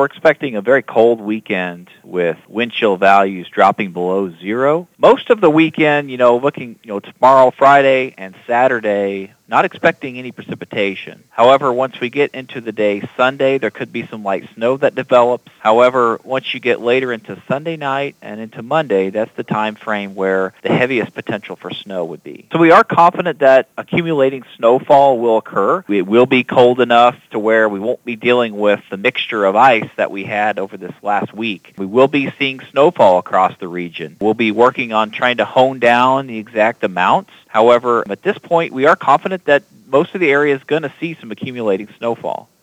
We're expecting a very cold weekend with wind chill values dropping below zero. Most of the weekend, looking, tomorrow, Friday, and Saturday, not expecting any precipitation. However, once we get into the day Sunday, there could be some light snow that develops. However, once you get later into Sunday night and into Monday, that's the time frame where the heaviest potential for snow would be. So we are confident that accumulating snowfall will occur. It will be cold enough to where we won't be dealing with the mixture of ice that we had over this last week. We will be seeing snowfall across the region. We'll be working on trying to hone down the exact amounts. However, at this point, we are confident that most of the area is going to see some accumulating snowfall.